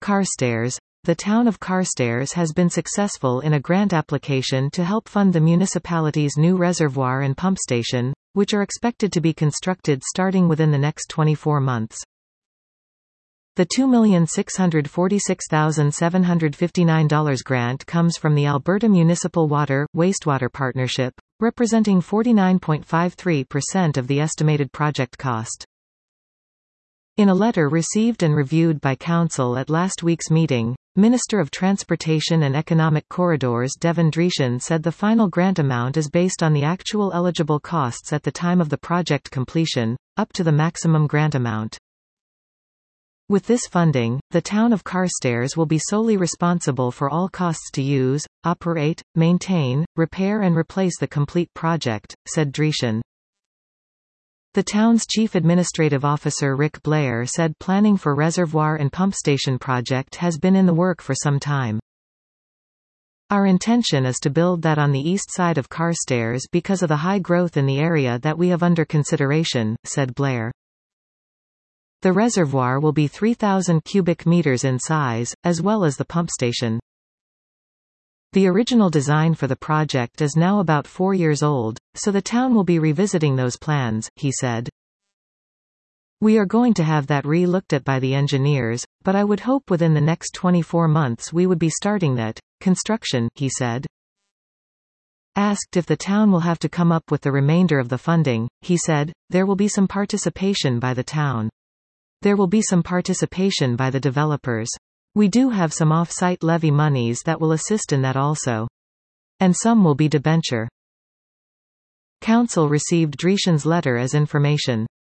Carstairs. The town of Carstairs has been successful in a grant application to help fund the municipality's new reservoir and pump station, which are expected to be constructed starting within the next 24 months. The $2,646,759 grant comes from the Alberta Municipal Water-Wastewater Partnership, representing 49.53% of the estimated project cost. In a letter received and reviewed by Council at last week's meeting, Minister of Transportation and Economic Corridors Devin Dreeshen said the final grant amount is based on the actual eligible costs at the time of the project completion, up to the maximum grant amount. With this funding, the town of Carstairs will be solely responsible for all costs to use, operate, maintain, repair and replace the complete project, said Dreeshen. The town's chief administrative officer Rick Blair said planning for reservoir and pump station project has been in the work for some time. Our intention is to build that on the east side of Carstairs because of the high growth in the area that we have under consideration, said Blair. The reservoir will be 3,000 cubic meters in size, as well as the pump station. The original design for the project is now about 4 years old, so the town will be revisiting those plans, he said. We are going to have that re-looked at by the engineers, but I would hope within the next 24 months we would be starting that construction, he said. Asked if the town will have to come up with the remainder of the funding, he said, there will be some participation by the town. There will be some participation by the developers. We do have some off-site levy monies that will assist in that also. And some will be debenture. Council received Dreeshen's letter as information.